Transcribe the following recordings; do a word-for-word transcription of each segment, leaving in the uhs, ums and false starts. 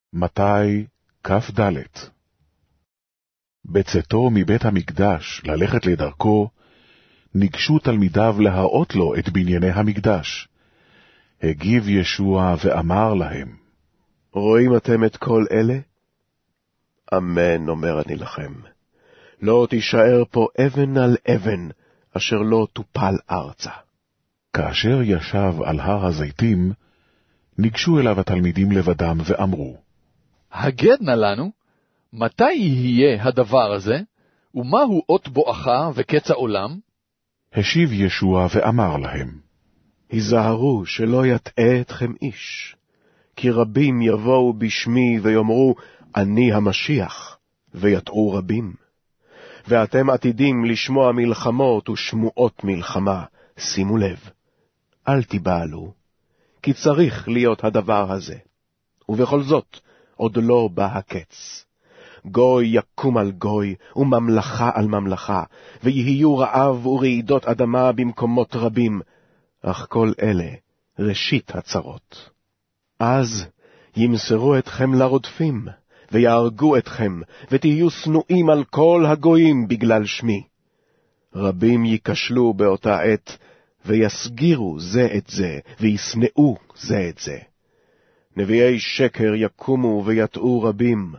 מתי כ"ד. בצאתו מבית המקדש ללכת לדרכו, ניגשו תלמידיו להראות לו את בנייני המקדש. הגיב ישוע ואמר להם, רואים אתם את כל אלה? אמן אומר אני לכם, לא תישאר פה אבן על אבן, אשר לא תופל ארצה. כאשר ישב על הר הזיתים, ניגשו אליו התלמידים לבדם ואמרו, הגד נא לנו, מתי יהיה הדבר הזה, ומהו אות בואכה וקץ העולם? השיב ישוע ואמר להם, היזהרו שלא יטעה אתכם איש, כי רבים יבואו בשמי ויאמרו, אני המשיח, ויטעו רבים. ואתם עתידים לשמוע מלחמות ושמועות מלחמה, שימו לב, אל תיבהלו, כי צריך להיות הדבר הזה. ובכל זאת, עוד לא בא הקץ. גוי יקום על גוי, וממלכה על ממלכה, ויהיו רעב ורעידות אדמה במקומות רבים, אך כל אלה ראשית הצרות. אז ימסרו אתכם לרודפים, ויהרגו אתכם, ותהיו שנואים על כל הגויים בגלל שמי. רבים ייכשלו באותה עת, ויסגירו זה את זה, וישנאו זה את זה. נביאי שקר יקומו ויטעו רבים,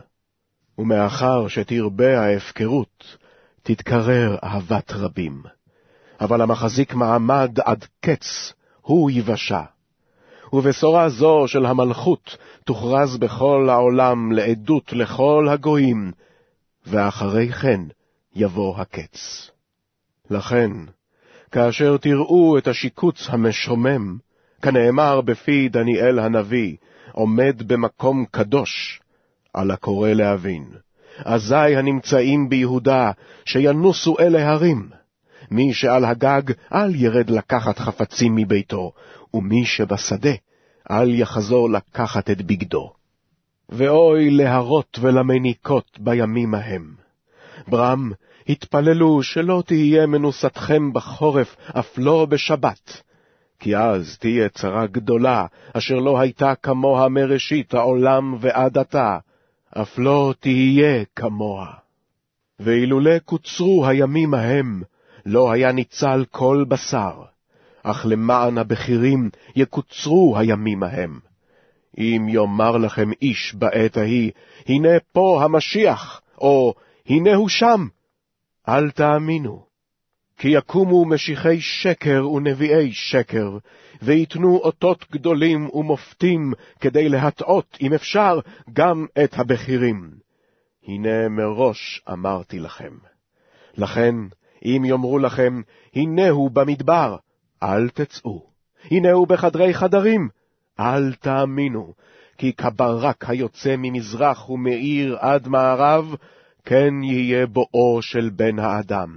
ומאחר שתרבה ההפקרות, תתקרר אהבת רבים. אבל המחזיק מעמד עד קץ, הוא יבשע. ובשורה זו של המלכות תוכרז בכל העולם לעדות לכל הגויים, ואחרי כן יבוא הקץ. לכן, כאשר תראו את השיקוץ המשומם, כנאמר בפי דניאל הנביא, עומד במקום קדוש, על הקורא להבין. אזי הנמצאים ביהודה, שינוסו אל ההרים. מי שעל הגג, אל ירד לקחת חפצים מביתו, ומי שבשדה, אל יחזור לקחת את בגדו. ואוי להרות ולמניקות בימים ההם. ברם, התפללו שלא תהיה מנוסתכם בחורף, אף לא בשבת. כי אז תהיה צרה גדולה, אשר לא הייתה כמוה מראשית העולם ועד עתה, אף לא תהיה כמוה. ואילולא קוצרו הימים ההם, לא היה ניצל כל בשר, אך למען הבכירים יקוצרו הימים ההם. אם יאמר לכם איש בעת ההיא, הנה פה המשיח, או הנה הוא שם, אל תאמינו. כי יקומו משיחי שקר ונביאי שקר, ויתנו אותות גדולים ומופתים, כדי להטעות, אם אפשר, גם את הבכירים. הנה מראש אמרתי לכם. לכן, אם יאמרו לכם, הנה הוא במדבר, אל תצאו. הנה הוא בחדרי חדרים, אל תאמינו. כי כברק היוצא ממזרח ומאיר עד מערב, כן יהיה בואו של בן האדם.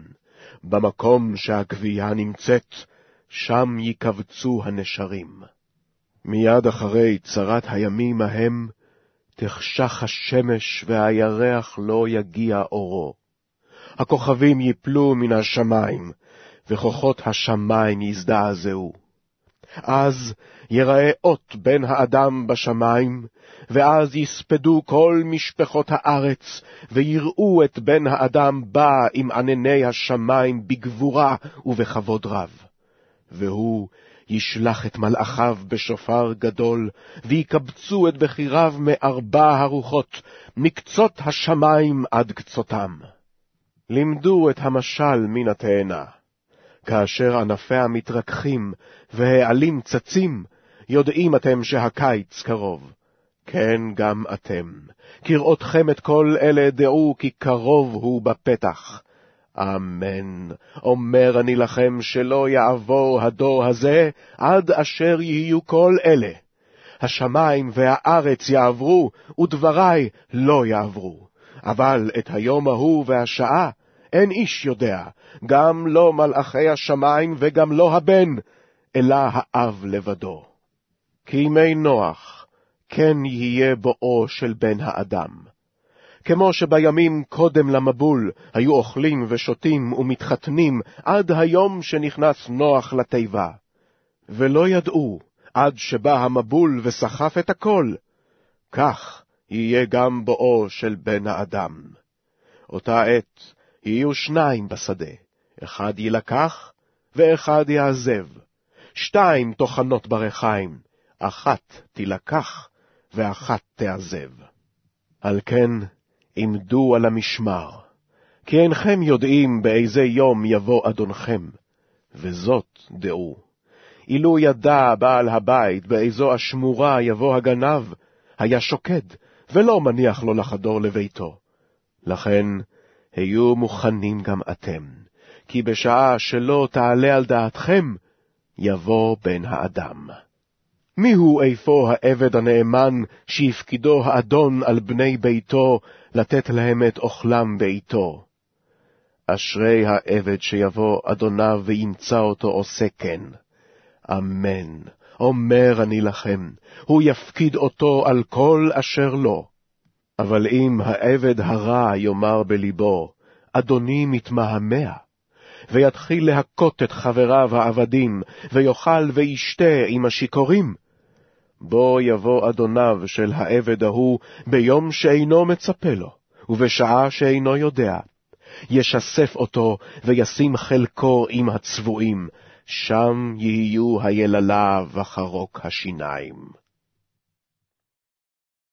במקום שהגבייה נמצאת, שם יקבצו הנשרים. מיד אחרי צרת הימים ההם, תחשך השמש והירח לא יגיע אורו. הכוכבים יפלו מן השמיים, וכוחות השמיים יזדעזעו. אז יראה אות בן האדם בשמיים, ואז יספדו כל משפחות הארץ, ויראו את בן האדם בא עם ענני השמיים בגבורה ובכבוד רב. והוא ישלח את מלאכיו בשופר גדול, ויקבצו את בחיריו מארבע הרוחות, מקצות השמיים עד קצותם. לימדו את המשל מן התאנה. כאשר ענפיה מתרככים והעלים צצים, יודעים אתם שהקיץ קרוב. כן גם אתם, כראותכם את כל אלה דעו כי קרוב הוא בפתח. אמן, אומר אני לכם שלא יעבור הדור הזה, עד אשר יהיו כל אלה. השמיים והארץ יעברו, ודברי לא יעברו. אבל את היום ההוא והשעה אין איש יודע, גם לא מלאכי השמיים וגם לא הבן, אלא האב לבדו. כי ימי נוח, כן יהיה בואו של בן האדם. כמו שבימים קודם למבול היו אוכלים ושותים ומתחתנים עד היום שנכנס נוח לתיבה. ולא ידעו עד שבא המבול וסחף את הכל. כך יהיה גם בואו של בן האדם. אותה עת יהיו שניים בשדה, אחד יילקח ואחד יעזב. שתיים טוחנות ברחיים, אחת תילקח ואחת תעזב. על כן עמדו על המשמר, כי אינכם יודעים באיזה יום יבוא אדונכם, וזאת דעו. אילו ידע בעל הבית באיזו השמורה יבוא הגנב, היה שוקד, ולא מניח לו לחדור לביתו. לכן היו מוכנים גם אתם, כי בשעה שלא תעלה על דעתכם, יבוא בן האדם. מיהו איפה העבד הנאמן שיפקידו האדון על בני ביתו לתת להם את אוכלם בעתו? אשרי העבד שיבוא אדוניו וימצא אותו עושה כן. אמן, אומר אני לכם, הוא יפקיד אותו על כל אשר לו. אבל אם העבד הרע יאמר בליבו, אדוני מתמהמה, ויתחיל להכות את חבריו העבדים, ויאכל וישתה עם השיכורים, בו יבוא אדוניו של העבד ההוא ביום שאינו מצפה לו, ובשעה שאינו יודע, ישסף אותו וישים חלקו עם הצבועים, שם יהיו היללה וחרוק השיניים.